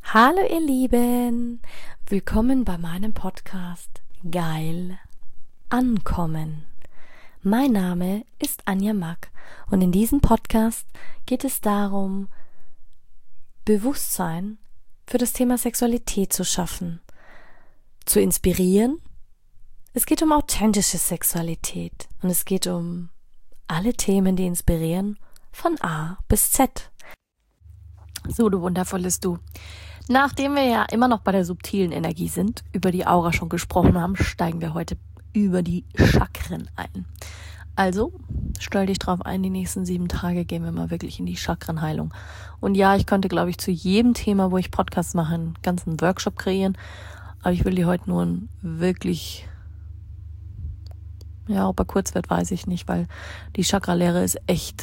Hallo ihr Lieben, willkommen bei meinem Podcast Geil Ankommen. Mein Name ist Anja Mack und in diesem Podcast geht es darum, Bewusstsein für das Thema Sexualität zu schaffen, zu inspirieren. Es geht um authentische Sexualität und es geht um alle Themen, die inspirieren, von A bis Z. So, du wundervolles Du. Nachdem wir ja immer noch bei der subtilen Energie sind, über die Aura schon gesprochen haben, steigen wir heute über die Chakren ein. Also, stell dich drauf ein, die nächsten 7 Tage gehen wir mal wirklich in die Chakrenheilung. Und ja, ich könnte, glaube ich, zu jedem Thema, wo ich Podcasts mache, einen ganzen Workshop kreieren. Aber ich will dir heute nur wirklich, ob er kurz wird, weiß ich nicht, weil die Chakralehre ist echt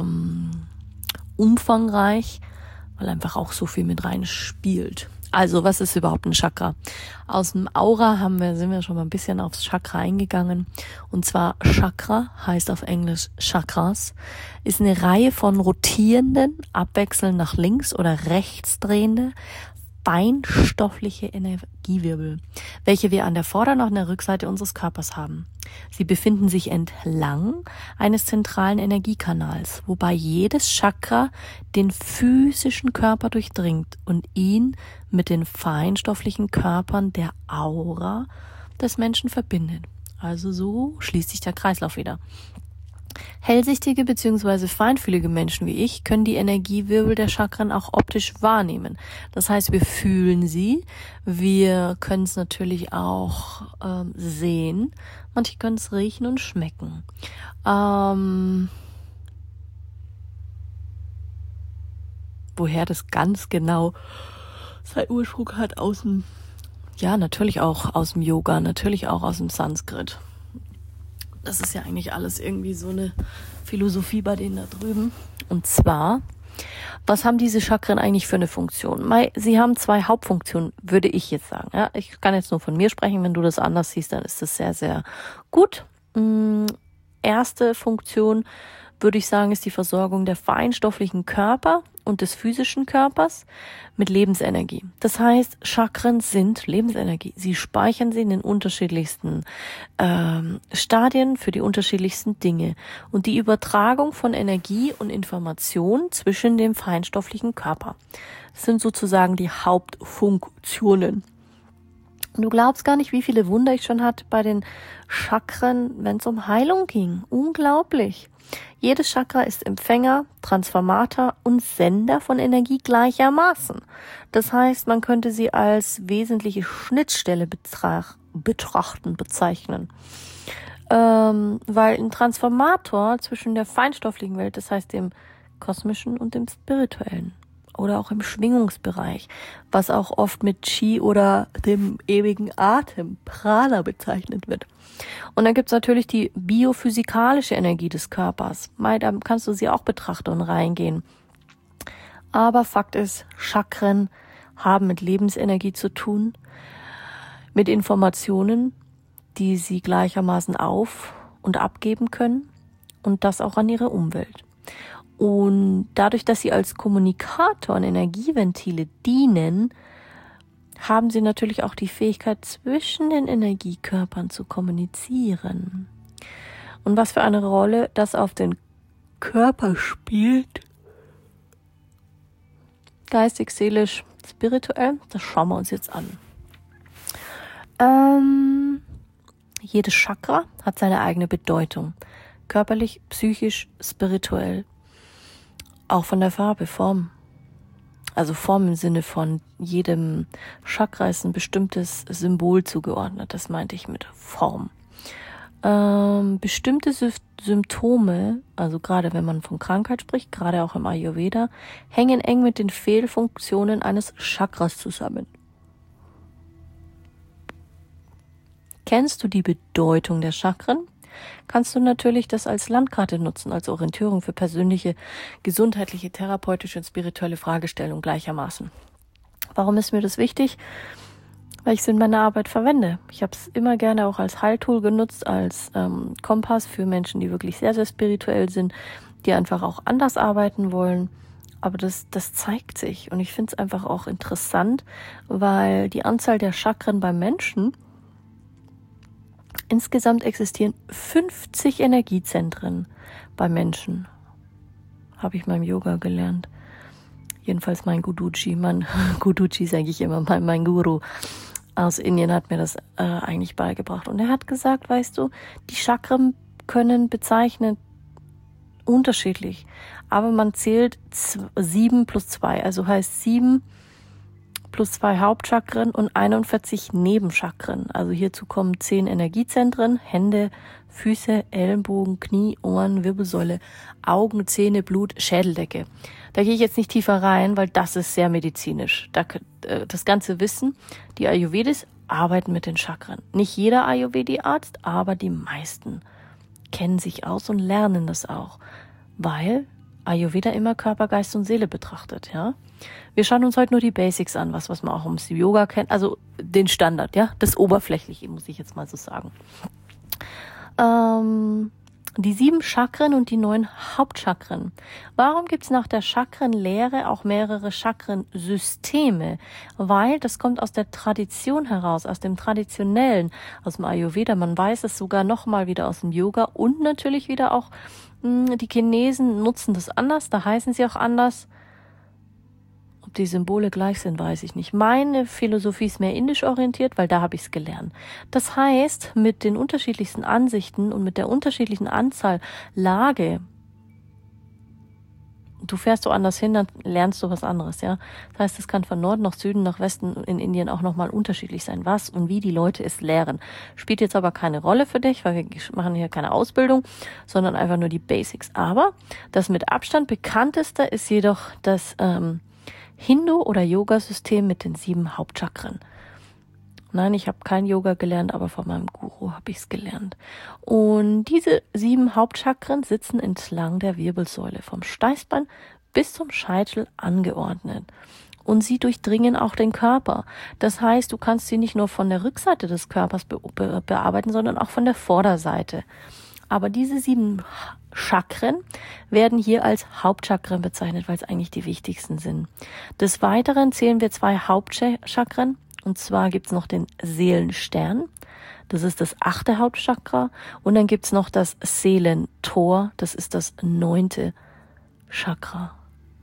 umfangreich, weil einfach auch so viel mit rein spielt. Also, was ist überhaupt ein Chakra? Aus dem Aura sind wir schon mal ein bisschen aufs Chakra eingegangen. Und zwar Chakra heißt auf Englisch Chakras, ist eine Reihe von rotierenden, abwechselnd nach links oder rechts drehende, feinstoffliche Energiewirbel, welche wir an der Vorder- und an der Rückseite unseres Körpers haben. Sie befinden sich entlang eines zentralen Energiekanals, wobei jedes Chakra den physischen Körper durchdringt und ihn mit den feinstofflichen Körpern der Aura des Menschen verbindet. Also so schließt sich der Kreislauf wieder. Hellsichtige bzw. feinfühlige Menschen wie ich können die Energiewirbel der Chakren auch optisch wahrnehmen. Das heißt, wir fühlen sie, wir können es natürlich auch sehen, manche können es riechen und schmecken. Woher das ganz genau seinen Ursprung hat natürlich auch aus dem Yoga, natürlich auch aus dem Sanskrit. Das ist ja eigentlich alles irgendwie so eine Philosophie bei denen da drüben. Und zwar, was haben diese Chakren eigentlich für eine Funktion? Sie haben 2 Hauptfunktionen, würde ich jetzt sagen. Ja, ich kann jetzt nur von mir sprechen. Wenn du das anders siehst, dann ist das sehr, sehr gut. Erste Funktion, würde ich sagen, ist die Versorgung der feinstofflichen Körper und des physischen Körpers mit Lebensenergie. Das heißt, Chakren sind Lebensenergie. Sie speichern sie in den unterschiedlichsten Stadien für die unterschiedlichsten Dinge. Und die Übertragung von Energie und Information zwischen dem feinstofflichen Körper sind sozusagen die Hauptfunktionen. Du glaubst gar nicht, wie viele Wunder ich schon hatte bei den Chakren, wenn es um Heilung ging. Unglaublich. Jedes Chakra ist Empfänger, Transformator und Sender von Energie gleichermaßen. Das heißt, man könnte sie als wesentliche Schnittstelle bezeichnen. Weil ein Transformator zwischen der feinstofflichen Welt, das heißt dem kosmischen und dem spirituellen, oder auch im Schwingungsbereich, was auch oft mit Chi oder dem ewigen Atem, Prana, bezeichnet wird. Und dann gibt's natürlich die biophysikalische Energie des Körpers. Da kannst du sie auch betrachten und reingehen. Aber Fakt ist, Chakren haben mit Lebensenergie zu tun, mit Informationen, die sie gleichermaßen auf- und abgeben können und das auch an ihre Umwelt. Und dadurch, dass sie als Kommunikator und Energieventile dienen, haben sie natürlich auch die Fähigkeit, zwischen den Energiekörpern zu kommunizieren. Und was für eine Rolle das auf den Körper spielt, geistig, seelisch, spirituell, das schauen wir uns jetzt an. Jedes Chakra hat seine eigene Bedeutung. Körperlich, psychisch, spirituell. Auch von der Farbe, Form. Also Form im Sinne von jedem Chakra ist ein bestimmtes Symbol zugeordnet. Das meinte ich mit Form. Bestimmte Symptome, also gerade wenn man von Krankheit spricht, gerade auch im Ayurveda, hängen eng mit den Fehlfunktionen eines Chakras zusammen. Kennst du die Bedeutung der Chakren? Kannst du natürlich das als Landkarte nutzen, als Orientierung für persönliche, gesundheitliche, therapeutische und spirituelle Fragestellungen gleichermaßen. Warum ist mir das wichtig? Weil ich es in meiner Arbeit verwende. Ich habe es immer gerne auch als Heiltool genutzt, als Kompass für Menschen, die wirklich sehr, sehr spirituell sind, die einfach auch anders arbeiten wollen. aber das zeigt sich. Und ich finde es einfach auch interessant, weil die Anzahl der Chakren beim Menschen, insgesamt existieren 50 Energiezentren beim Menschen. Habe ich beim Yoga gelernt. Jedenfalls mein Guruji sage ich immer, mein Guru aus Indien hat mir das eigentlich beigebracht. Und er hat gesagt, weißt du, die Chakren können bezeichnen unterschiedlich, aber man zählt 7 plus 2, also heißt 7 plus 2 Hauptchakren und 41 Nebenchakren. Also hierzu kommen 10 Energiezentren, Hände, Füße, Ellenbogen, Knie, Ohren, Wirbelsäule, Augen, Zähne, Blut, Schädeldecke. Da gehe ich jetzt nicht tiefer rein, weil das ist sehr medizinisch. Das ganze Wissen, die Ayurvedis arbeiten mit den Chakren. Nicht jeder Ayurvedi-Arzt, aber die meisten kennen sich aus und lernen das auch, weil Ayurveda immer Körper, Geist und Seele betrachtet, ja. Wir schauen uns heute nur die Basics an, was man auch im Yoga kennt, also den Standard, ja, das Oberflächliche, muss ich jetzt mal so sagen. Die 7 Chakren und die 9 Hauptchakren. Warum gibt's nach der Chakrenlehre auch mehrere Chakrensysteme? Weil das kommt aus der Tradition heraus, aus dem Traditionellen, aus dem Ayurveda. Man weiß es sogar nochmal wieder aus dem Yoga und natürlich wieder auch die Chinesen nutzen das anders, da heißen sie auch anders. Ob die Symbole gleich sind, weiß ich nicht. Meine Philosophie ist mehr indisch orientiert, weil da habe ich es gelernt. Das heißt, mit den unterschiedlichsten Ansichten und mit der unterschiedlichen Anzahl Lage, du fährst woanders hin, dann lernst du was anderes, ja. Das heißt, es kann von Norden nach Süden, nach Westen in Indien auch nochmal unterschiedlich sein, was und wie die Leute es lehren. Spielt jetzt aber keine Rolle für dich, weil wir machen hier keine Ausbildung, sondern einfach nur die Basics. Aber das mit Abstand bekannteste ist jedoch das Hindu- oder Yoga-System mit den 7 Hauptchakren. Nein, ich habe kein Yoga gelernt, aber von meinem Guru habe ich es gelernt. Und diese 7 Hauptchakren sitzen entlang der Wirbelsäule, vom Steißbein bis zum Scheitel angeordnet. Und sie durchdringen auch den Körper. Das heißt, du kannst sie nicht nur von der Rückseite des Körpers bearbeiten, sondern auch von der Vorderseite. Aber diese 7 Chakren werden hier als Hauptchakren bezeichnet, weil es eigentlich die wichtigsten sind. Des Weiteren zählen wir 2 Hauptchakren. Und zwar gibt's noch den Seelenstern, das ist das 8. Hauptchakra. Und dann gibt's noch das Seelentor, das ist das 9. Chakra.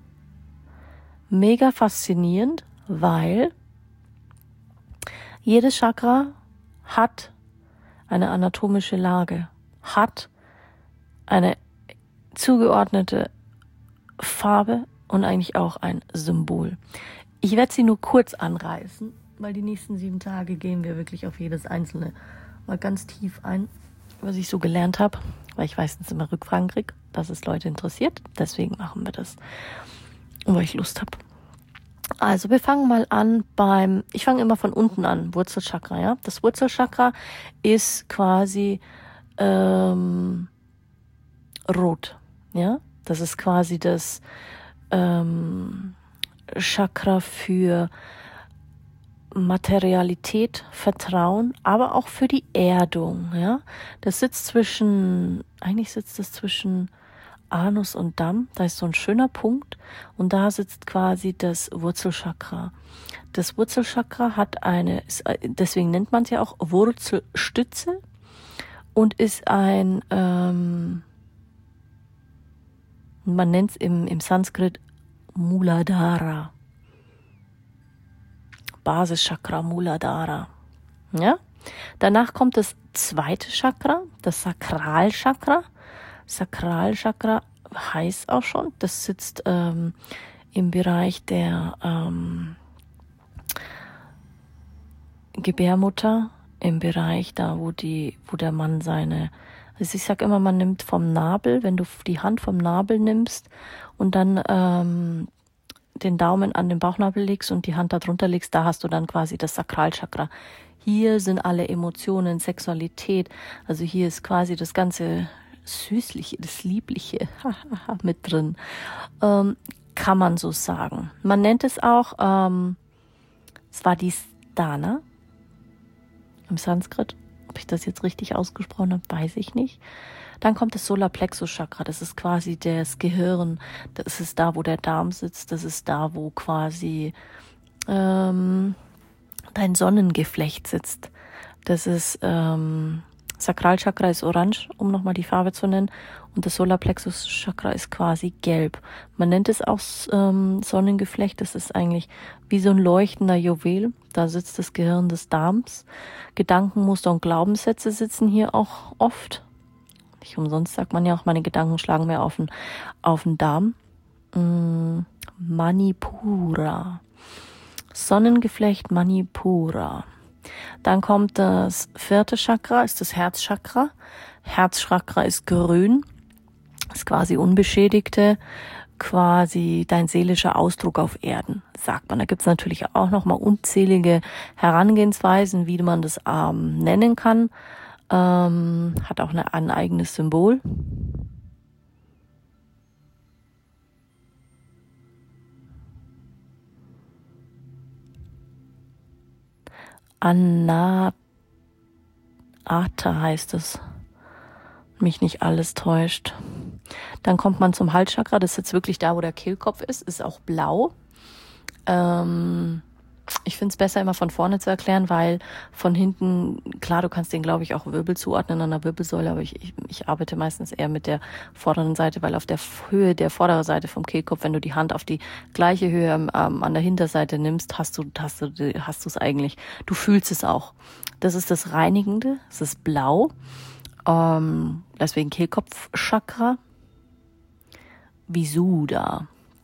Mega faszinierend, weil jedes Chakra hat eine anatomische Lage, hat eine zugeordnete Farbe und eigentlich auch ein Symbol. Ich werde sie nur kurz anreißen, weil die nächsten 7 Tage gehen wir wirklich auf jedes einzelne mal ganz tief ein, was ich so gelernt habe, weil ich meistens immer Rückfragen kriege, dass es Leute interessiert. Deswegen machen wir das, und weil ich Lust habe. Also wir fangen mal an ich fange immer von unten an, Wurzelchakra, ja. Das Wurzelchakra ist quasi rot, ja. Das ist quasi das Chakra für Materialität, Vertrauen, aber auch für die Erdung, ja. Eigentlich sitzt es zwischen Anus und Damm, da ist so ein schöner Punkt und da sitzt quasi das Wurzelchakra. Das Wurzelchakra hat deswegen nennt man es ja auch Wurzelstütze und ist man nennt es im Sanskrit Muladhara. Basischakra, Muladhara. Ja? Danach kommt das 2. Chakra, das Sakralchakra. Sakralchakra heißt auch schon, das sitzt im Bereich der Gebärmutter, im Bereich da, wo der Mann also ich sag immer, man nimmt vom Nabel, wenn du die Hand vom Nabel nimmst und dann den Daumen an den Bauchnabel legst und die Hand da drunter legst, da hast du dann quasi das Sakralchakra. Hier sind alle Emotionen, Sexualität, also hier ist quasi das ganze Süßliche, das Liebliche mit drin, kann man so sagen. Man nennt es auch Svadhisthana im Sanskrit Ob ich das jetzt richtig ausgesprochen habe, weiß ich nicht. Dann kommt das Solarplexus-Chakra. Das ist quasi das Gehirn. Das ist da, wo der Darm sitzt. Das ist da, wo quasi dein Sonnengeflecht sitzt. Das ist Sakralchakra ist orange, um nochmal die Farbe zu nennen. Und das Solarplexus-Chakra ist quasi gelb. Man nennt es auch Sonnengeflecht. Das ist eigentlich wie so ein leuchtender Juwel. Da sitzt das Gehirn des Darms. Gedankenmuster und Glaubenssätze sitzen hier auch oft. Nicht umsonst sagt man ja auch, meine Gedanken schlagen mehr auf den Darm. Manipura. Sonnengeflecht Manipura. Dann kommt das 4. Chakra, ist das Herzchakra. Herzchakra ist grün, ist quasi unbeschädigte, quasi dein seelischer Ausdruck auf Erden, sagt man. Da gibt es natürlich auch nochmal unzählige Herangehensweisen, wie man das nennen kann. Hat auch ein eigenes Symbol. Anahata heißt es. Mich nicht alles täuscht. Dann kommt man zum Halschakra. Das ist jetzt wirklich da, wo der Kehlkopf ist auch blau. Ich finde es besser, immer von vorne zu erklären, weil von hinten, klar, du kannst den, glaube ich, auch Wirbel zuordnen an der Wirbelsäule, aber ich arbeite meistens eher mit der vorderen Seite, weil auf der Höhe der vorderen Seite vom Kehlkopf, wenn du die Hand auf die gleiche Höhe an der Hinterseite nimmst, hast du es eigentlich. Du fühlst es auch. Das ist das Reinigende, es ist blau, deswegen Kehlkopfchakra. Visuddha.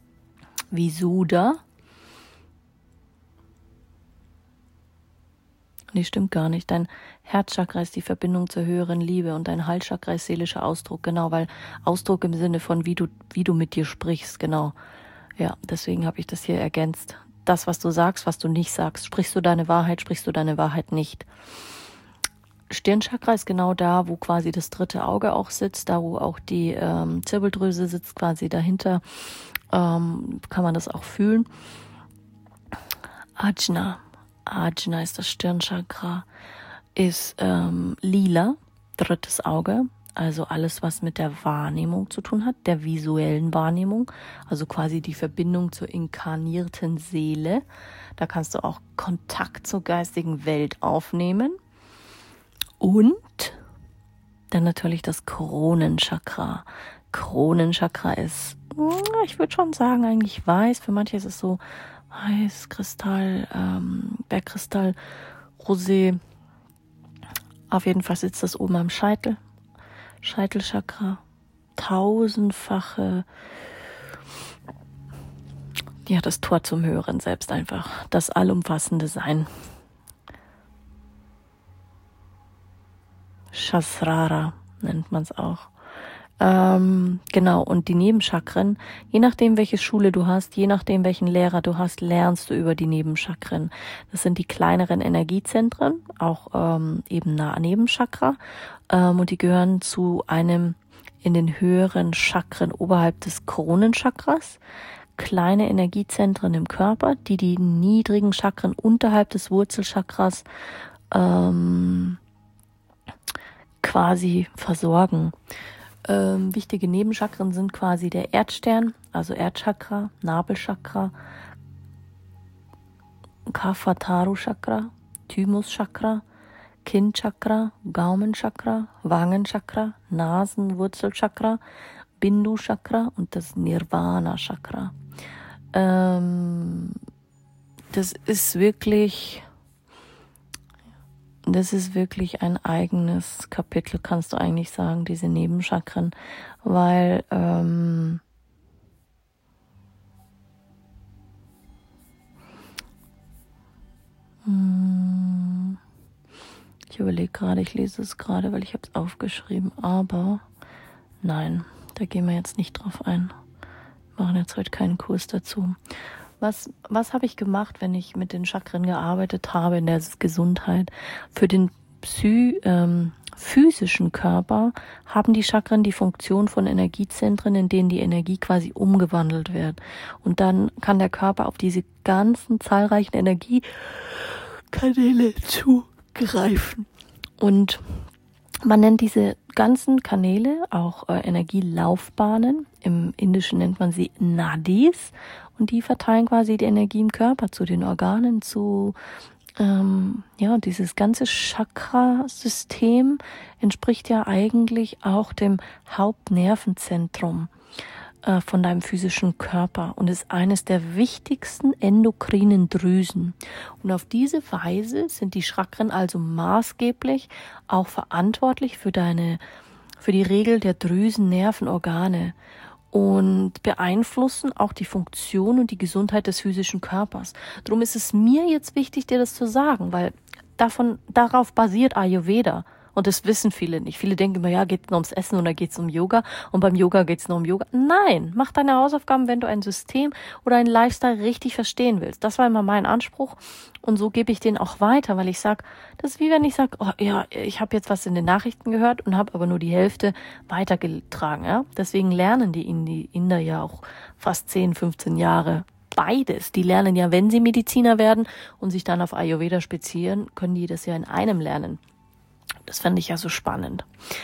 Nee, stimmt gar nicht. Dein Herzchakra ist die Verbindung zur höheren Liebe und dein Halschakra ist seelischer Ausdruck, genau, weil Ausdruck im Sinne von wie du mit dir sprichst, genau. Ja, deswegen habe ich das hier ergänzt. Das, was du sagst, was du nicht sagst. Sprichst du deine Wahrheit nicht. Stirnchakra ist genau da, wo quasi das 3. Auge auch sitzt, da wo auch die Zirbeldrüse sitzt, quasi dahinter. Kann man das auch fühlen. Ajna ist das Stirnchakra, ist lila, 3. Auge, also alles, was mit der Wahrnehmung zu tun hat, der visuellen Wahrnehmung, also quasi die Verbindung zur inkarnierten Seele. Da kannst du auch Kontakt zur geistigen Welt aufnehmen. Und dann natürlich das Kronenchakra. Kronenchakra ist, ich würde schon sagen, eigentlich weiß. Für manche ist es so weiß, Kristall, Bergkristall, Rosé. Auf jeden Fall sitzt das oben am Scheitel. Scheitelchakra. 1000-fache, ja, das Tor zum Höheren Selbst einfach. Das allumfassende Sein. Shasrara nennt man es auch. Genau, und die Nebenchakren, je nachdem, welche Schule du hast, je nachdem, welchen Lehrer du hast, lernst du über die Nebenchakren. Das sind die kleineren Energiezentren, auch eben Nebenchakra, und die gehören zu einem in den höheren Chakren oberhalb des Kronenchakras. Kleine Energiezentren im Körper, die niedrigen Chakren unterhalb des Wurzelchakras quasi versorgen. Wichtige Nebenchakren sind quasi der Erdstern, also Erdchakra, Nabelchakra, Kapha-Tharu-Chakra, Thymus-Chakra, Kinnchakra, Gaumenchakra, Wangenchakra, Nasenwurzelchakra, Bindu-Chakra und das Nirvana-Chakra. Das ist wirklich ein eigenes Kapitel, kannst du eigentlich sagen, diese Nebenchakren, weil ich überlege gerade, ich lese es gerade, weil ich habe es aufgeschrieben, aber nein, da gehen wir jetzt nicht drauf ein. Wir machen jetzt heute keinen Kurs dazu. Was habe ich gemacht, wenn ich mit den Chakren gearbeitet habe in der Gesundheit? Für den physischen Körper haben die Chakren die Funktion von Energiezentren, in denen die Energie quasi umgewandelt wird. Und dann kann der Körper auf diese ganzen zahlreichen Energiekanäle zugreifen. Und man nennt diese ganzen Kanäle auch Energielaufbahnen. Im Indischen nennt man sie Nadis. Und die verteilen quasi die Energie im Körper zu den Organen, zu dieses ganze Chakra-System entspricht ja eigentlich auch dem Hauptnervenzentrum von deinem physischen Körper und ist eines der wichtigsten endokrinen Drüsen. Und auf diese Weise sind die Chakren also maßgeblich auch verantwortlich für die Regel der Drüsen-Nervenorgane und beeinflussen auch die Funktion und die Gesundheit des physischen Körpers. Darum ist es mir jetzt wichtig, dir das zu sagen, weil darauf basiert Ayurveda. Und das wissen viele nicht. Viele denken immer, ja, geht es nur ums Essen oder geht es um Yoga? Und beim Yoga geht es nur um Yoga. Nein, mach deine Hausaufgaben, wenn du ein System oder einen Lifestyle richtig verstehen willst. Das war immer mein Anspruch. Und so gebe ich den auch weiter, weil ich sage, das ist wie wenn ich sage, oh ja, ich habe jetzt was in den Nachrichten gehört und habe aber nur die Hälfte weitergetragen. Ja? Deswegen lernen die Inder ja auch fast 10, 15 Jahre beides. Die lernen ja, wenn sie Mediziner werden und sich dann auf Ayurveda spezialisieren, können die das ja in einem lernen. Das fand ich ja so spannend.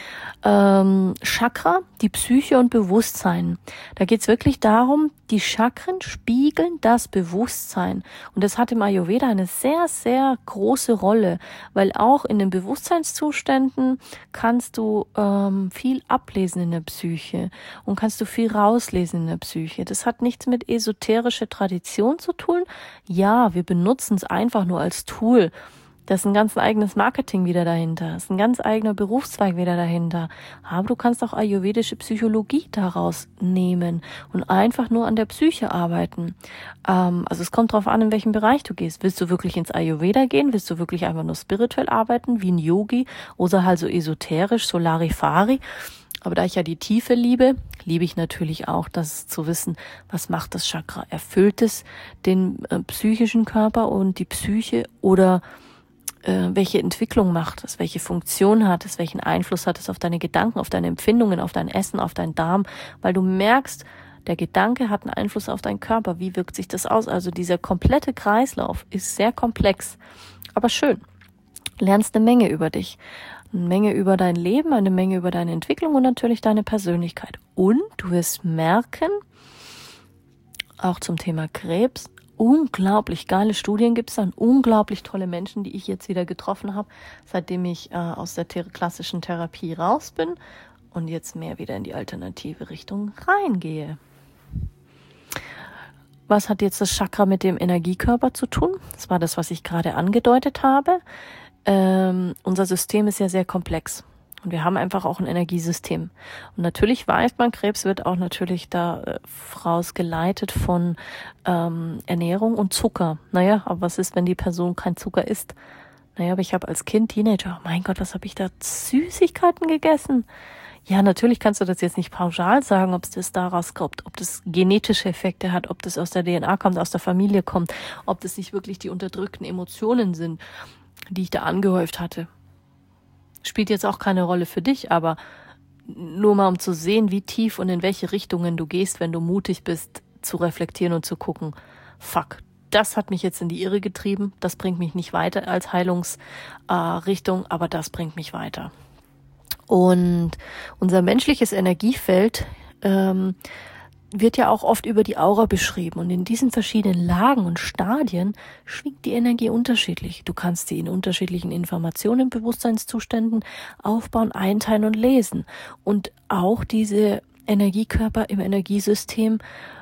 Chakra, die Psyche und Bewusstsein. Da geht's wirklich darum, die Chakren spiegeln das Bewusstsein. Und das hat im Ayurveda eine sehr, sehr große Rolle, weil auch in den Bewusstseinszuständen kannst du viel ablesen in der Psyche und kannst du viel rauslesen in der Psyche. Das hat nichts mit esoterischer Tradition zu tun. Ja, wir benutzen es einfach nur als Tool. Da ist ein ganz eigenes Marketing wieder dahinter. Da ist ein ganz eigener Berufszweig wieder dahinter. Aber du kannst auch ayurvedische Psychologie daraus nehmen und einfach nur an der Psyche arbeiten. Also es kommt drauf an, in welchem Bereich du gehst. Willst du wirklich ins Ayurveda gehen? Willst du wirklich einfach nur spirituell arbeiten, wie ein Yogi? Oder halt so esoterisch, Solarifari? Aber da ich ja die Tiefe liebe, liebe ich natürlich auch, das zu wissen, was macht das Chakra? Erfüllt es den psychischen Körper und die Psyche oder welche Entwicklung macht es, welche Funktion hat es, welchen Einfluss hat es auf deine Gedanken, auf deine Empfindungen, auf dein Essen, auf deinen Darm, weil du merkst, der Gedanke hat einen Einfluss auf deinen Körper. Wie wirkt sich das aus? Also dieser komplette Kreislauf ist sehr komplex, aber schön. Lernst eine Menge über dich, eine Menge über dein Leben, eine Menge über deine Entwicklung und natürlich deine Persönlichkeit. Und du wirst merken, auch zum Thema Krebs, unglaublich geile Studien gibt es dann, unglaublich tolle Menschen, die ich jetzt wieder getroffen habe, seitdem ich aus der klassischen Therapie raus bin und jetzt mehr wieder in die alternative Richtung reingehe. Was hat jetzt das Chakra mit dem Energiekörper zu tun? Das war das, was ich gerade angedeutet habe. Unser System ist ja sehr komplex. Und wir haben einfach auch ein Energiesystem. Und natürlich weiß man, Krebs wird auch natürlich da rausgeleitet von Ernährung und Zucker. Naja, aber was ist, wenn die Person kein Zucker isst? Naja, aber ich habe als Kind, Teenager, oh mein Gott, was habe ich da Süßigkeiten gegessen? Ja, natürlich kannst du das jetzt nicht pauschal sagen, ob es das daraus kommt, ob das genetische Effekte hat, ob das aus der DNA kommt, aus der Familie kommt, ob das nicht wirklich die unterdrückten Emotionen sind, die ich da angehäuft hatte. Spielt jetzt auch keine Rolle für dich, aber nur mal um zu sehen, wie tief und in welche Richtungen du gehst, wenn du mutig bist, zu reflektieren und zu gucken, fuck, das hat mich jetzt in die Irre getrieben, das bringt mich nicht weiter als Heilungsrichtung, aber das bringt mich weiter. Und unser menschliches Energiefeld wird ja auch oft über die Aura beschrieben. Und in diesen verschiedenen Lagen und Stadien schwingt die Energie unterschiedlich. Du kannst sie in unterschiedlichen Informationen, Bewusstseinszuständen aufbauen, einteilen und lesen. Und auch diese Energiekörper im Energiesystem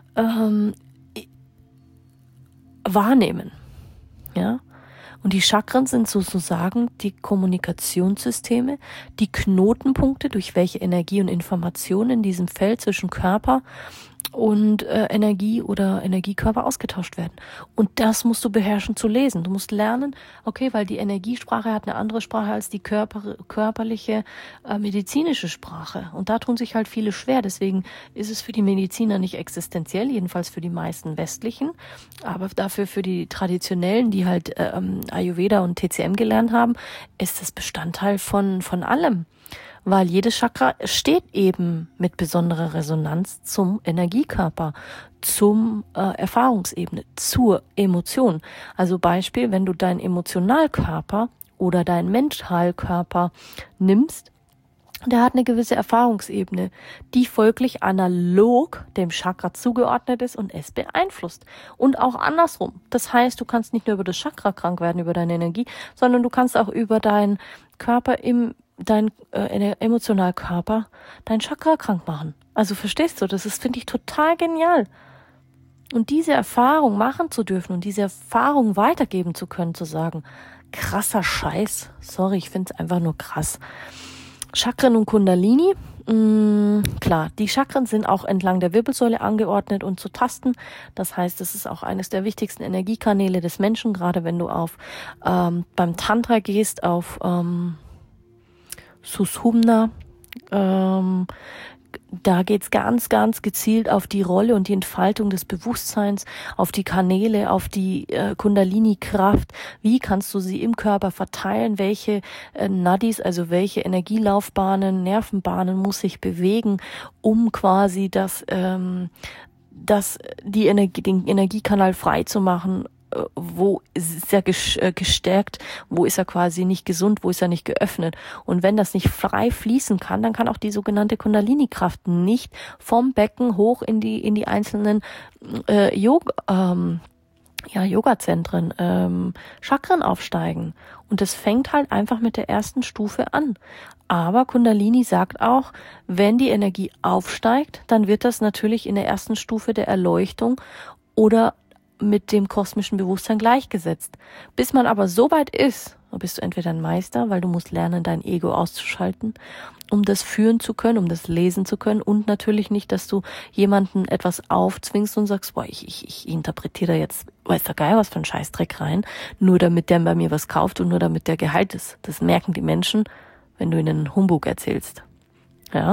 wahrnehmen. Ja? Und die Chakren sind sozusagen die Kommunikationssysteme, die Knotenpunkte, durch welche Energie und Informationen in diesem Feld zwischen Körper und Energie oder Energiekörper ausgetauscht werden. Und das musst du beherrschen zu lesen. Du musst lernen, okay, weil die Energiesprache hat eine andere Sprache als die körperliche medizinische Sprache. Und da tun sich halt viele schwer. Deswegen ist es für die Mediziner nicht existenziell, jedenfalls für die meisten westlichen, aber dafür für die Traditionellen, die halt Ayurveda und TCM gelernt haben, ist das Bestandteil von allem. Weil jedes Chakra steht eben mit besonderer Resonanz zum Energiekörper, zum Erfahrungsebene, zur Emotion. Also Beispiel, wenn du deinen Emotionalkörper oder deinen Mentalkörper nimmst, der hat eine gewisse Erfahrungsebene, die folglich analog dem Chakra zugeordnet ist und es beeinflusst. Und auch andersrum. Das heißt, du kannst nicht nur über das Chakra krank werden, über deine Energie, sondern du kannst auch über deinen Körper, deinen Emotionalkörper, dein Chakra krank machen. Also verstehst du, das ist, finde ich, total genial. Und diese Erfahrung machen zu dürfen und diese Erfahrung weitergeben zu können, zu sagen, krasser Scheiß, sorry, ich finde es einfach nur krass. Chakren und Kundalini, klar, die Chakren sind auch entlang der Wirbelsäule angeordnet und zu tasten. Das heißt, es ist auch eines der wichtigsten Energiekanäle des Menschen, gerade wenn du beim Tantra gehst, auf Sushumna, da geht's ganz, ganz gezielt auf die Rolle und die Entfaltung des Bewusstseins, auf die Kanäle, auf die Kundalini-Kraft. Wie kannst du sie im Körper verteilen? Welche Nadis, also welche Energielaufbahnen, Nervenbahnen muss sich bewegen, um quasi den Energiekanal frei zu machen? Wo ist er gestärkt, wo ist er quasi nicht gesund, wo ist er nicht geöffnet. Und wenn das nicht frei fließen kann, dann kann auch die sogenannte Kundalini-Kraft nicht vom Becken hoch in die einzelnen Yoga-Zentren, Chakren aufsteigen. Und das fängt halt einfach mit der ersten Stufe an. Aber Kundalini sagt auch, wenn die Energie aufsteigt, dann wird das natürlich in der ersten Stufe der Erleuchtung oder mit dem kosmischen Bewusstsein gleichgesetzt. Bis man aber so weit ist, bist du entweder ein Meister, weil du musst lernen, dein Ego auszuschalten, um das führen zu können, um das lesen zu können und natürlich nicht, dass du jemanden etwas aufzwingst und sagst, boah, ich interpretiere da jetzt, weiß der Geier was für ein Scheißdreck rein, nur damit der bei mir was kauft und nur damit der geheilt ist. Das merken die Menschen, wenn du ihnen Humbug erzählst. Ja.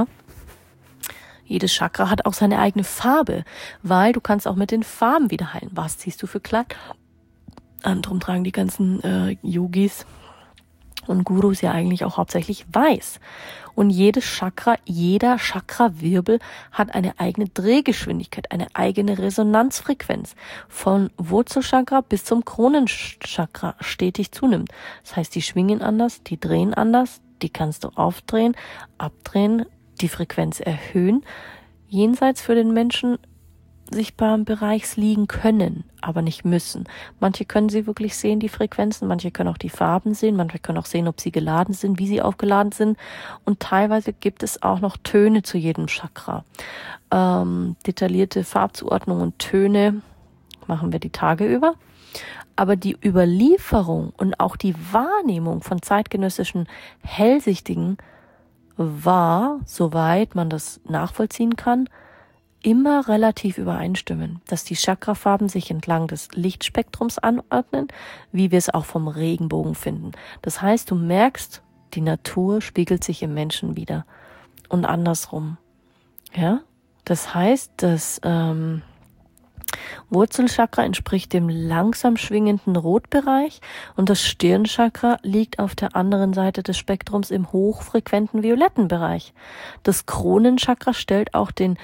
Jedes Chakra hat auch seine eigene Farbe, weil du kannst auch mit den Farben wieder heilen. Was ziehst du für Kleid? Drum tragen die ganzen Yogis und Gurus ja eigentlich auch hauptsächlich weiß. Und jedes Chakra, jeder Chakrawirbel hat eine eigene Drehgeschwindigkeit, eine eigene Resonanzfrequenz. Von Wurzelchakra bis zum Kronenchakra stetig zunimmt. Das heißt, die schwingen anders, die drehen anders, die kannst du aufdrehen, abdrehen, die Frequenz erhöhen, jenseits für den Menschen sichtbaren Bereichs liegen können, aber nicht müssen. Manche können sie wirklich sehen, die Frequenzen, manche können auch die Farben sehen, manche können auch sehen, ob sie geladen sind, wie sie aufgeladen sind und teilweise gibt es auch noch Töne zu jedem Chakra. Detaillierte Farbzuordnung und Töne machen wir die Tage über. Aber die Überlieferung und auch die Wahrnehmung von zeitgenössischen Hellsichtigen war, soweit man das nachvollziehen kann, immer relativ übereinstimmen, dass die Chakrafarben sich entlang des Lichtspektrums anordnen, wie wir es auch vom Regenbogen finden. Das heißt, du merkst, die Natur spiegelt sich im Menschen wieder und andersrum. Ja, das heißt, das Wurzelchakra entspricht dem langsam schwingenden Rotbereich und das Stirnchakra liegt auf der anderen Seite des Spektrums im hochfrequenten violetten Bereich. Das Kronenchakra stellt auch den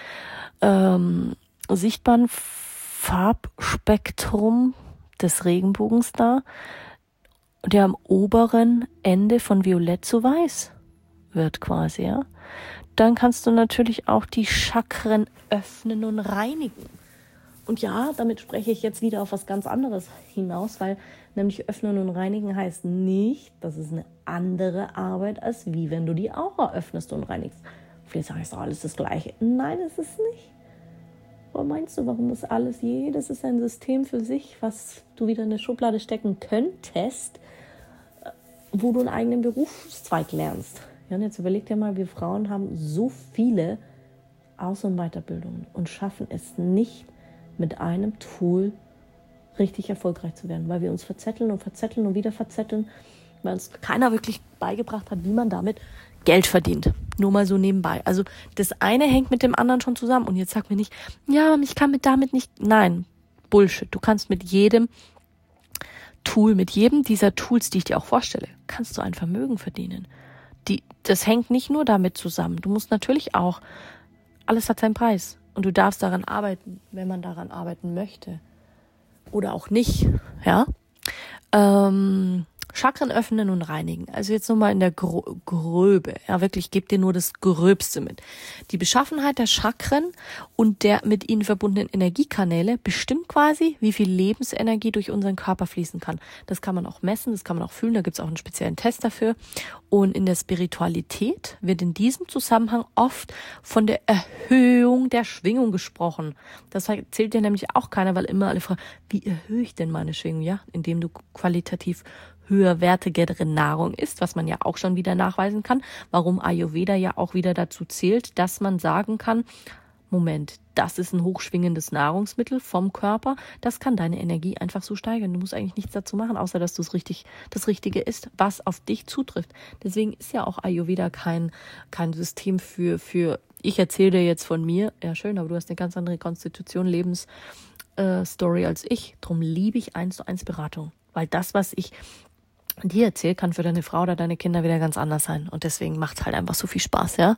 sichtbaren Farbspektrum des Regenbogens dar, der am oberen Ende von Violett zu Weiß wird quasi, ja. Dann kannst du natürlich auch die Chakren öffnen und reinigen. Und ja, damit spreche ich jetzt wieder auf was ganz anderes hinaus, weil nämlich öffnen und reinigen heißt nicht, das ist eine andere Arbeit, als wie wenn du die Aura öffnest und reinigst. Vielleicht sage ich so, alles das Gleiche. Nein, es ist nicht. Aber meinst du, warum das alles, jedes ist ein System für sich, was du wieder in eine Schublade stecken könntest, wo du einen eigenen Berufszweig lernst? Ja, und jetzt überleg dir mal, wir Frauen haben so viele Aus- und Weiterbildungen und schaffen es nicht, mit einem Tool richtig erfolgreich zu werden, weil wir uns verzetteln und wieder verzetteln, weil uns keiner wirklich beigebracht hat, wie man damit Geld verdient. Nur mal so nebenbei. Also das eine hängt mit dem anderen schon zusammen. Und jetzt sag mir nicht, ja, ich kann damit nicht. Nein, Bullshit. Du kannst mit jedem Tool, mit jedem dieser Tools, die ich dir auch vorstelle, kannst du ein Vermögen verdienen. Das hängt nicht nur damit zusammen. Du musst natürlich auch, alles hat seinen Preis. Und du darfst daran arbeiten, wenn man daran arbeiten möchte. Oder auch nicht, ja. Chakren öffnen und reinigen. Also jetzt nochmal in der Gröbe. Ja, wirklich, gebt dir nur das Gröbste mit. Die Beschaffenheit der Chakren und der mit ihnen verbundenen Energiekanäle bestimmt quasi, wie viel Lebensenergie durch unseren Körper fließen kann. Das kann man auch messen, das kann man auch fühlen, da gibt es auch einen speziellen Test dafür. Und in der Spiritualität wird in diesem Zusammenhang oft von der Erhöhung der Schwingung gesprochen. Das erzählt dir nämlich auch keiner, weil immer alle fragen, wie erhöhe ich denn meine Schwingung? Ja, indem du qualitativ höherwertigere Nahrung isst, was man ja auch schon wieder nachweisen kann, warum Ayurveda ja auch wieder dazu zählt, dass man sagen kann, Moment, das ist ein hochschwingendes Nahrungsmittel vom Körper, das kann deine Energie einfach so steigern. Du musst eigentlich nichts dazu machen, außer dass du das Richtige isst, was auf dich zutrifft. Deswegen ist ja auch Ayurveda kein System für ich erzähle dir jetzt von mir, ja schön, aber du hast eine ganz andere Konstitution, Lebensstory als ich. Drum liebe ich 1:1 Beratung, weil das, was ich dir erzähle, kann für deine Frau oder deine Kinder wieder ganz anders sein. Und deswegen macht es halt einfach so viel Spaß, ja.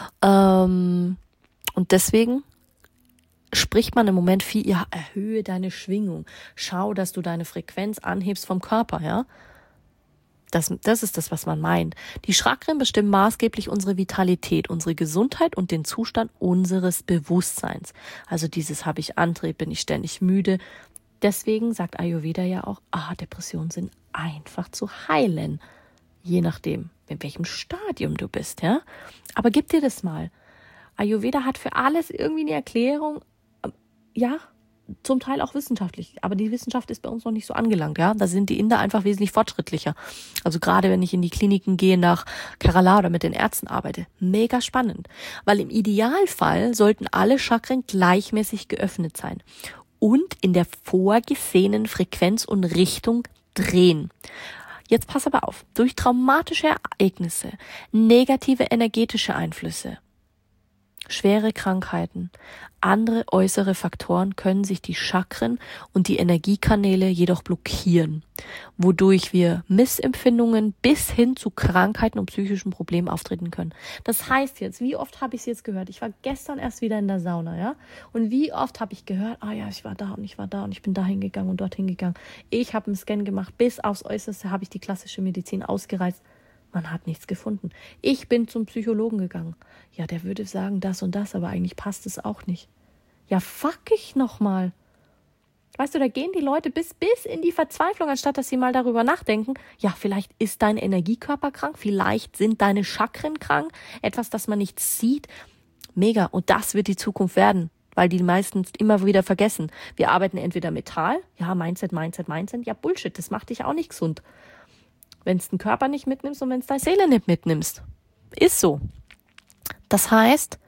Und deswegen spricht man im Moment viel, ja, erhöhe deine Schwingung. Schau, dass du deine Frequenz anhebst vom Körper, ja. Das ist das, was man meint. Die Chakren bestimmen maßgeblich unsere Vitalität, unsere Gesundheit und den Zustand unseres Bewusstseins. Also dieses, habe ich Antrieb, bin ich ständig müde. Deswegen sagt Ayurveda ja auch, Depressionen sind einfach zu heilen. Je nachdem, in welchem Stadium du bist, ja. Aber gib dir das mal. Ayurveda hat für alles irgendwie eine Erklärung, ja, zum Teil auch wissenschaftlich. Aber die Wissenschaft ist bei uns noch nicht so angelangt, ja. Da sind die Inder einfach wesentlich fortschrittlicher. Also gerade wenn ich in die Kliniken gehe nach Kerala oder mit den Ärzten arbeite. Mega spannend. Weil im Idealfall sollten alle Chakren gleichmäßig geöffnet sein und in der vorgesehenen Frequenz und Richtung drehen. Jetzt pass aber auf. Durch traumatische Ereignisse, negative energetische Einflüsse, schwere Krankheiten, andere äußere Faktoren können sich die Chakren und die Energiekanäle jedoch blockieren, wodurch wir Missempfindungen bis hin zu Krankheiten und psychischen Problemen auftreten können. Das heißt jetzt, wie oft habe ich es jetzt gehört? Ich war gestern erst wieder in der Sauna, ja? Und wie oft habe ich gehört, ich war da und ich war da und ich bin dahin gegangen und dorthin gegangen. Ich habe einen Scan gemacht, bis aufs Äußerste habe ich die klassische Medizin ausgereizt. Man hat nichts gefunden. Ich bin zum Psychologen gegangen. Ja, der würde sagen das und das, aber eigentlich passt es auch nicht. Ja, fuck ich nochmal. Weißt du, da gehen die Leute bis in die Verzweiflung, anstatt dass sie mal darüber nachdenken, ja, vielleicht ist dein Energiekörper krank, vielleicht sind deine Chakren krank, etwas, das man nicht sieht. Mega. Und das wird die Zukunft werden, weil die meisten immer wieder vergessen. Wir arbeiten entweder Metall, ja, Mindset, ja, Bullshit, das macht dich auch nicht gesund. Wenn es den Körper nicht mitnimmst und wenn es deine Seele nicht mitnimmst. Ist so. Das heißt,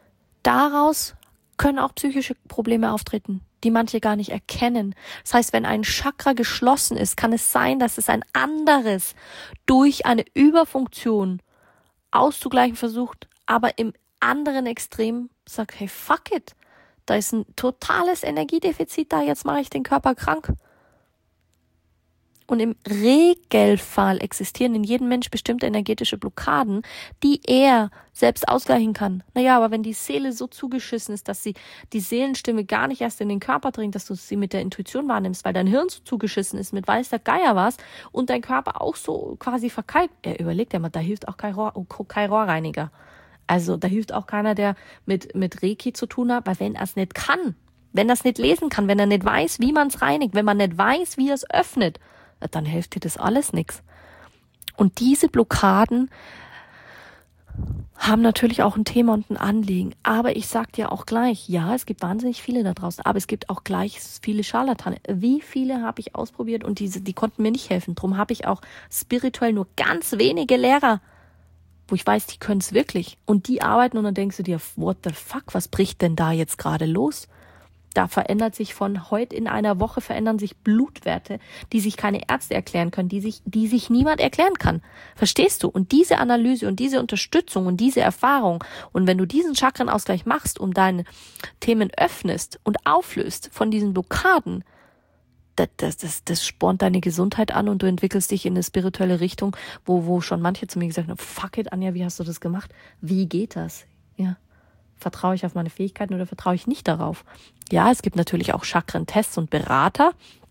daraus können auch psychische Probleme auftreten, die manche gar nicht erkennen. Das heißt, wenn ein Chakra geschlossen ist, kann es sein, dass es ein anderes durch eine Überfunktion auszugleichen versucht, aber im anderen Extrem sagt, hey, fuck it, da ist ein totales Energiedefizit da, jetzt mache ich den Körper krank. Und im Regelfall existieren in jedem Mensch bestimmte energetische Blockaden, die er selbst ausgleichen kann. Naja, aber wenn die Seele so zugeschissen ist, dass sie die Seelenstimme gar nicht erst in den Körper dringt, dass du sie mit der Intuition wahrnimmst, weil dein Hirn so zugeschissen ist mit weiß der Geier was und dein Körper auch so quasi verkalkt. Überleg dir mal, da hilft auch kein Rohrreiniger. Also da hilft auch keiner, der mit Reiki zu tun hat, weil wenn er es nicht kann, wenn er es nicht lesen kann, wenn er nicht weiß, wie man es reinigt, wenn man nicht weiß, wie er es öffnet, dann hilft dir das alles nichts. Und diese Blockaden haben natürlich auch ein Thema und ein Anliegen. Aber ich sag dir auch gleich, ja, es gibt wahnsinnig viele da draußen, aber es gibt auch gleich viele Scharlatane. Wie viele habe ich ausprobiert und die konnten mir nicht helfen. Drum habe ich auch spirituell nur ganz wenige Lehrer, wo ich weiß, die können es wirklich. Und die arbeiten und dann denkst du dir, what the fuck, was bricht denn da jetzt gerade los? Da verändert sich von heute in einer Woche verändern sich Blutwerte, die sich keine Ärzte erklären können, die sich niemand erklären kann. Verstehst du? Und diese Analyse und diese Unterstützung und diese Erfahrung und wenn du diesen Chakrenausgleich machst und deine Themen öffnest und auflöst von diesen Blockaden, das spornt deine Gesundheit an und du entwickelst dich in eine spirituelle Richtung, wo schon manche zu mir gesagt haben, fuck it, Anja, wie hast du das gemacht? Wie geht das? Ja. Vertraue ich auf meine Fähigkeiten oder vertraue ich nicht darauf? Ja, es gibt natürlich auch Chakrentests und Berater.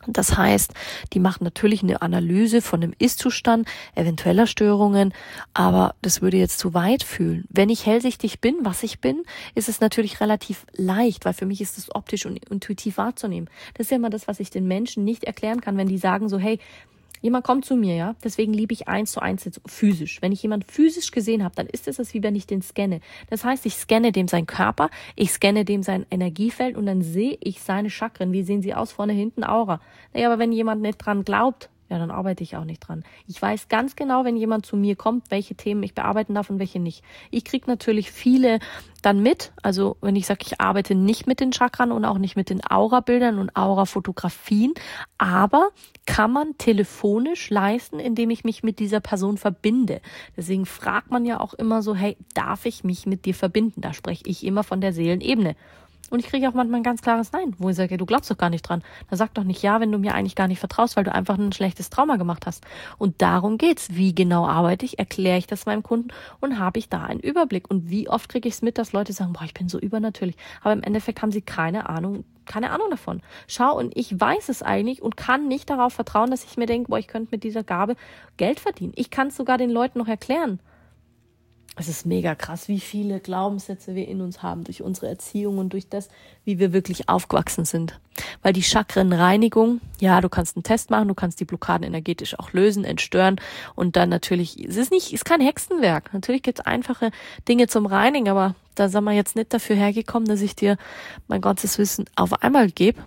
Das heißt, die machen natürlich eine Analyse von dem Ist-Zustand, eventueller Störungen, aber das würde jetzt zu weit fühlen. Wenn ich hellsichtig bin, was ich bin, ist es natürlich relativ leicht, weil für mich ist es optisch und intuitiv wahrzunehmen. Das ist ja immer das, was ich den Menschen nicht erklären kann, wenn die sagen so, hey, jemand kommt zu mir, ja, deswegen liebe ich 1:1 jetzt physisch. Wenn ich jemanden physisch gesehen habe, dann ist es wie wenn ich den scanne. Das heißt, ich scanne dem seinen Körper, ich scanne dem sein Energiefeld und dann sehe ich seine Chakren. Wie sehen sie aus? Vorne, hinten, Aura. Naja, aber wenn jemand nicht dran glaubt, ja, dann arbeite ich auch nicht dran. Ich weiß ganz genau, wenn jemand zu mir kommt, welche Themen ich bearbeiten darf und welche nicht. Ich kriege natürlich viele dann mit. Also wenn ich sage, ich arbeite nicht mit den Chakren und auch nicht mit den Aura-Bildern und Aura-Fotografien, aber kann man telefonisch leisten, indem ich mich mit dieser Person verbinde. Deswegen fragt man ja auch immer so, hey, darf ich mich mit dir verbinden? Da spreche ich immer von der Seelenebene. Und ich kriege auch manchmal ein ganz klares Nein, wo ich sage, du glaubst doch gar nicht dran. Dann sag doch nicht ja, wenn du mir eigentlich gar nicht vertraust, weil du einfach ein schlechtes Trauma gemacht hast. Und darum geht's. Wie genau arbeite ich? Erkläre ich das meinem Kunden und habe ich da einen Überblick? Und wie oft kriege ich es mit, dass Leute sagen, boah, ich bin so übernatürlich. Aber im Endeffekt haben sie keine Ahnung davon. Schau, und ich weiß es eigentlich und kann nicht darauf vertrauen, dass ich mir denke, boah, ich könnte mit dieser Gabe Geld verdienen. Ich kann es sogar den Leuten noch erklären. Es ist mega krass, wie viele Glaubenssätze wir in uns haben durch unsere Erziehung und durch das, wie wir wirklich aufgewachsen sind. Weil die Chakrenreinigung, ja, du kannst einen Test machen, du kannst die Blockaden energetisch auch lösen, entstören und dann natürlich, es ist kein Hexenwerk. Natürlich gibt's einfache Dinge zum Reinigen, aber da sind wir jetzt nicht dafür hergekommen, dass ich dir mein ganzes Wissen auf einmal gebe.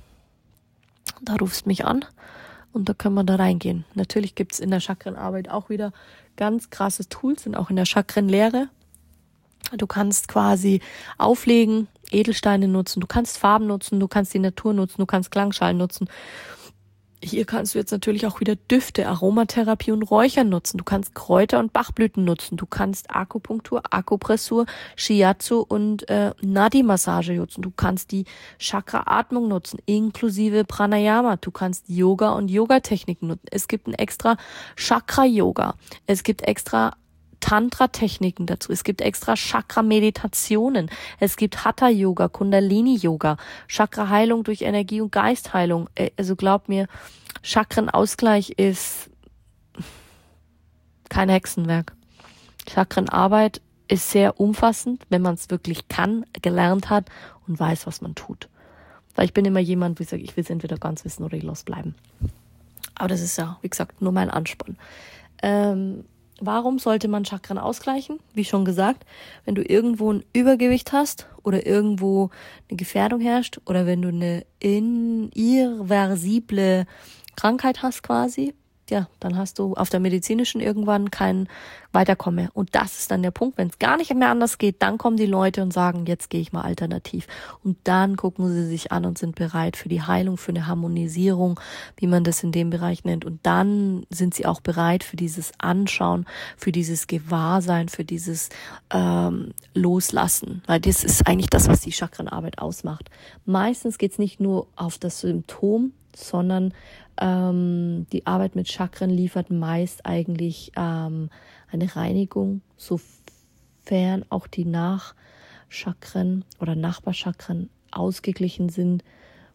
Da rufst mich an und da können wir da reingehen. Natürlich gibt's in der Chakrenarbeit auch wieder ganz krasse Tools, sind auch in der Chakrenlehre. Du kannst quasi auflegen, Edelsteine nutzen, du kannst Farben nutzen, du kannst die Natur nutzen, du kannst Klangschalen nutzen. Hier kannst du jetzt natürlich auch wieder Düfte, Aromatherapie und Räuchern nutzen. Du kannst Kräuter und Bachblüten nutzen. Du kannst Akupunktur, Akupressur, Shiatsu und Nadi-Massage nutzen. Du kannst die Chakra-Atmung nutzen, inklusive Pranayama. Du kannst Yoga und Yoga-Techniken nutzen. Es gibt ein extra Chakra-Yoga. Es gibt extra Tantra-Techniken dazu. Es gibt extra Chakra-Meditationen. Es gibt Hatha-Yoga, Kundalini-Yoga, Chakra-Heilung durch Energie- und Geistheilung. Also glaub mir, Chakrenausgleich ist kein Hexenwerk. Chakrenarbeit ist sehr umfassend, wenn man es wirklich kann, gelernt hat und weiß, was man tut. Weil ich bin immer jemand, wie ich sage, ich will es entweder ganz wissen oder ich lasse bleiben. Aber das ist ja, wie gesagt, nur mein Ansporn. Warum sollte man Chakren ausgleichen? Wie schon gesagt, wenn du irgendwo ein Übergewicht hast oder irgendwo eine Gefährdung herrscht oder wenn du eine irreversible Krankheit hast quasi, ja, dann hast du auf der medizinischen irgendwann kein Weiterkommen mehr. Und das ist dann der Punkt, wenn es gar nicht mehr anders geht, dann kommen die Leute und sagen, jetzt gehe ich mal alternativ. Und dann gucken sie sich an und sind bereit für die Heilung, für eine Harmonisierung, wie man das in dem Bereich nennt. Und dann sind sie auch bereit für dieses Anschauen, für dieses Gewahrsein, für dieses Loslassen. Weil das ist eigentlich das, was die Chakrenarbeit ausmacht. Meistens geht es nicht nur auf das Symptom, sondern die Arbeit mit Chakren liefert meist eigentlich eine Reinigung, sofern auch die Nachchakren oder Nachbarchakren ausgeglichen sind.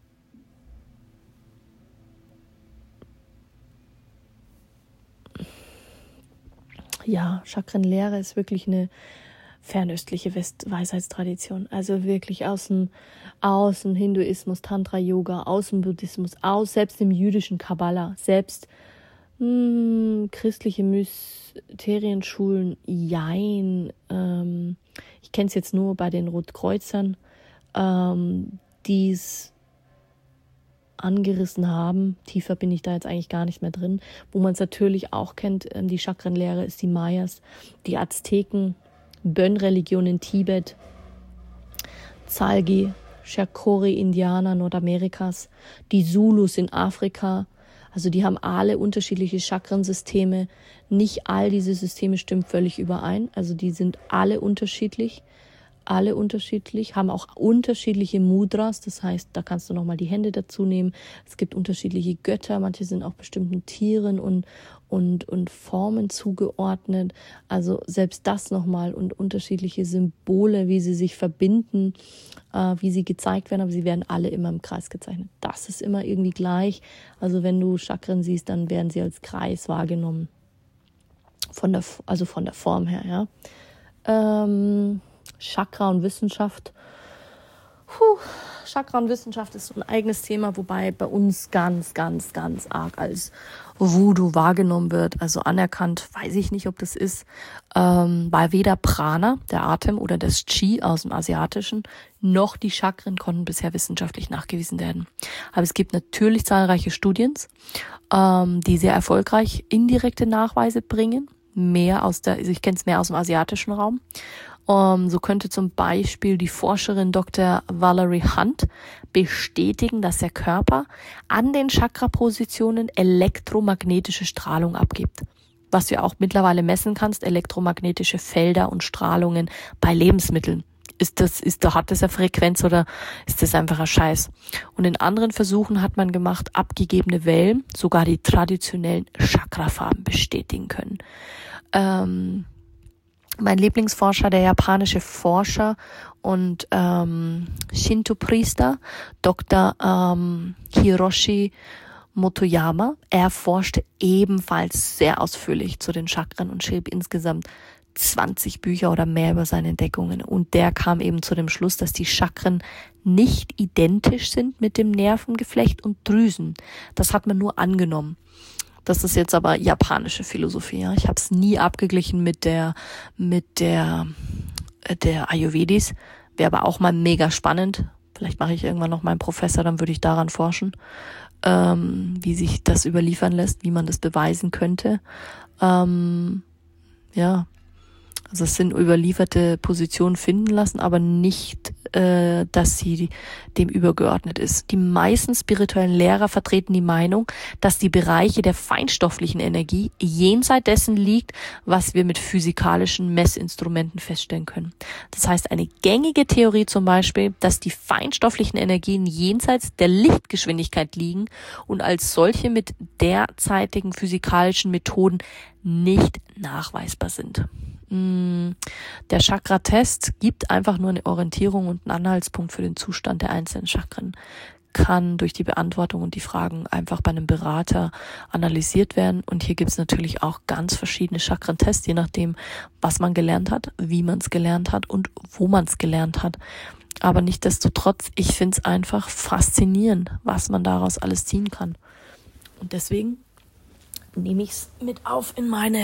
Ja, Chakrenlehre ist wirklich eine fernöstliche Weisheitstradition. Also wirklich aus dem Hinduismus, Tantra-Yoga, aus dem Buddhismus, selbst im jüdischen Kabbala, selbst christliche Mysterienschulen, jein. Ich kenne es jetzt nur bei den Rotkreuzern, die es angerissen haben. Tiefer bin ich da jetzt eigentlich gar nicht mehr drin. Wo man es natürlich auch kennt, die Chakrenlehre ist die Mayas, die Azteken, Bön-Religion in Tibet, Tsalgi, Shakori-Indianer Nordamerikas, die Zulus in Afrika. Also die haben alle unterschiedliche Chakrensysteme. Nicht all diese Systeme stimmen völlig überein. Also die sind alle unterschiedlich. alle unterschiedlich, haben auch unterschiedliche Mudras, das heißt, da kannst du nochmal die Hände dazu nehmen. Es gibt unterschiedliche Götter, manche sind auch bestimmten Tieren und Formen zugeordnet. Also selbst das nochmal und unterschiedliche Symbole, wie sie sich verbinden, wie sie gezeigt werden, aber sie werden alle immer im Kreis gezeichnet. Das ist immer irgendwie gleich. Also wenn du Chakren siehst, dann werden sie als Kreis wahrgenommen. Von der Form her, ja. Chakra und Wissenschaft. Chakra und Wissenschaft ist so ein eigenes Thema, wobei bei uns ganz, ganz, ganz arg als Voodoo wahrgenommen wird, also anerkannt, weiß ich nicht, ob das ist, weil weder Prana, der Atem, oder das Chi aus dem Asiatischen, noch die Chakren konnten bisher wissenschaftlich nachgewiesen werden. Aber es gibt natürlich zahlreiche Studien, die sehr erfolgreich indirekte Nachweise bringen, ich kenne es mehr aus dem asiatischen Raum. So könnte zum Beispiel die Forscherin Dr. Valerie Hunt bestätigen, dass der Körper an den Chakrapositionen elektromagnetische Strahlung abgibt. Was du auch mittlerweile messen kannst, elektromagnetische Felder und Strahlungen bei Lebensmitteln. Hat das eine Frequenz oder ist das einfach ein Scheiß? Und in anderen Versuchen hat man gemacht, abgegebene Wellen sogar die traditionellen Chakrafarben bestätigen können. Mein Lieblingsforscher, der japanische Forscher und Shinto-Priester, Dr. Hiroshi Motoyama, er forschte ebenfalls sehr ausführlich zu den Chakren und schrieb insgesamt 20 Bücher oder mehr über seine Entdeckungen. Und der kam eben zu dem Schluss, dass die Chakren nicht identisch sind mit dem Nervengeflecht und Drüsen. Das hat man nur angenommen. Das ist jetzt aber japanische Philosophie. Ja. Ich habe es nie abgeglichen mit der Ayurvedis. Wäre aber auch mal mega spannend. Vielleicht mache ich irgendwann noch meinen Professor, dann würde ich daran forschen, wie sich das überliefern lässt, wie man das beweisen könnte. Also es sind überlieferte Positionen finden lassen, aber nicht, dass sie dem übergeordnet ist. Die meisten spirituellen Lehrer vertreten die Meinung, dass die Bereiche der feinstofflichen Energie jenseits dessen liegt, was wir mit physikalischen Messinstrumenten feststellen können. Das heißt, eine gängige Theorie zum Beispiel, dass die feinstofflichen Energien jenseits der Lichtgeschwindigkeit liegen und als solche mit derzeitigen physikalischen Methoden nicht nachweisbar sind. Der Chakra-Test gibt einfach nur eine Orientierung und einen Anhaltspunkt für den Zustand der einzelnen Chakren, kann durch die Beantwortung und die Fragen einfach bei einem Berater analysiert werden. Und hier gibt es natürlich auch ganz verschiedene Chakrentests, je nachdem, was man gelernt hat, wie man es gelernt hat und wo man es gelernt hat. Aber nichtsdestotrotz, ich finde es einfach faszinierend, was man daraus alles ziehen kann. Und deswegen nehme ich es mit auf in meine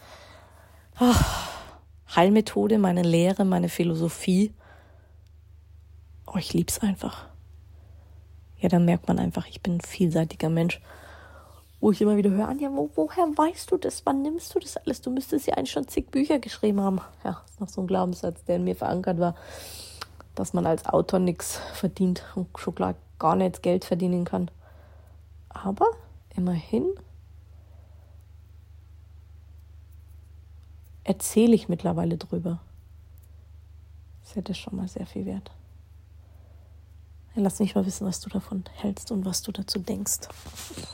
Heilmethode, meine Lehre, meine Philosophie. Oh, ich lieb's einfach. Ja, dann merkt man einfach, ich bin ein vielseitiger Mensch. Wo ich immer wieder höre, Anja, woher weißt du das? Wann nimmst du das alles? Du müsstest ja eigentlich schon zig Bücher geschrieben haben. Ja, ist noch so ein Glaubenssatz, der in mir verankert war, dass man als Autor nichts verdient und schon gar nicht Geld verdienen kann. Aber immerhin erzähle ich mittlerweile drüber. Das hätte schon mal sehr viel wert. Ja, lass mich mal wissen, was du davon hältst und was du dazu denkst.